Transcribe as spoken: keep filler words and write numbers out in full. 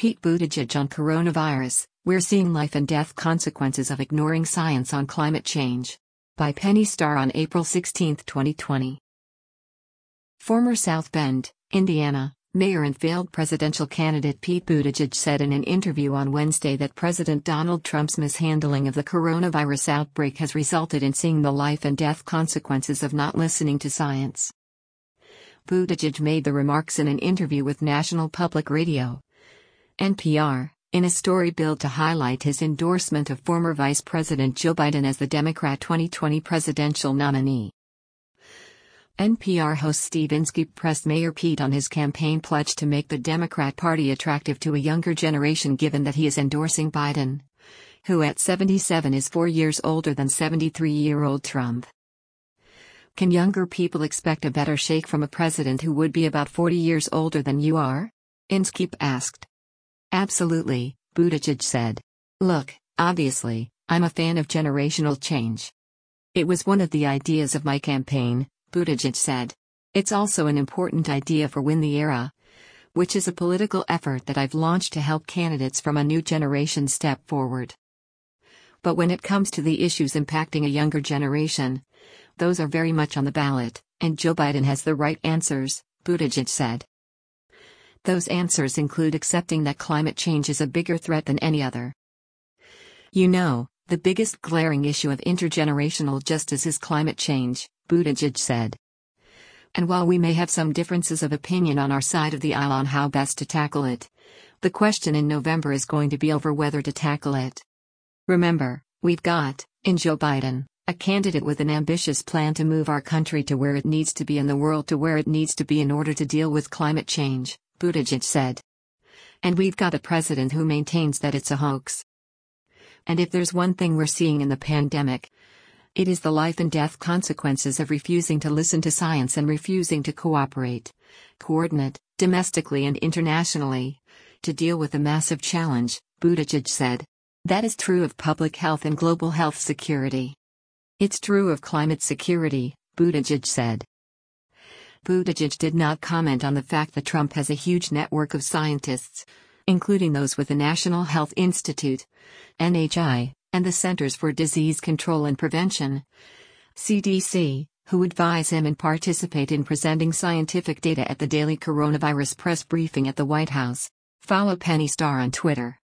Pete Buttigieg on coronavirus, we're seeing life and death consequences of ignoring science on climate change. By Penny Starr on April sixteenth, twenty twenty. Former South Bend, Indiana, mayor and failed presidential candidate Pete Buttigieg said in an interview on Wednesday that President Donald Trump's mishandling of the coronavirus outbreak has resulted in seeing the life and death consequences of not listening to science. Buttigieg made the remarks in an interview with National Public Radio, N P R, in a story billed to highlight his endorsement of former Vice President Joe Biden as the Democrat twenty twenty presidential nominee. N P R host Steve Inskeep pressed Mayor Pete on his campaign pledge to make the Democrat Party attractive to a younger generation, given that he is endorsing Biden, who at seventy-seven is four years older than seventy-three-year-old Trump. Can younger people expect a better shake from a president who would be about forty years older than you are? Inskeep asked. Absolutely, Buttigieg said. Look, obviously, I'm a fan of generational change. It was one of the ideas of my campaign, Buttigieg said. It's also an important idea for Win the Era, which is a political effort that I've launched to help candidates from a new generation step forward. But when it comes to the issues impacting a younger generation, those are very much on the ballot, and Joe Biden has the right answers, Buttigieg said. Those answers include accepting that climate change is a bigger threat than any other. You know, the biggest glaring issue of intergenerational justice is climate change, Buttigieg said. And while we may have some differences of opinion on our side of the aisle on how best to tackle it, the question in November is going to be over whether to tackle it. Remember, we've got, in Joe Biden, a candidate with an ambitious plan to move our country to where it needs to be and the world to where it needs to be in order to deal with climate change, Buttigieg said. And we've got a president who maintains that it's a hoax. And if there's one thing we're seeing in the pandemic, it is the life and death consequences of refusing to listen to science and refusing to cooperate, coordinate, domestically and internationally, to deal with the massive challenge, Buttigieg said. That is true of public health and global health security. It's true of climate security, Buttigieg said. Buttigieg did not comment on the fact that Trump has a huge network of scientists, including those with the National Health Institute, N H I, and the Centers for Disease Control and Prevention, C D C, who advise him and participate in presenting scientific data at the daily coronavirus press briefing at the White House. Follow Penny Starr on Twitter.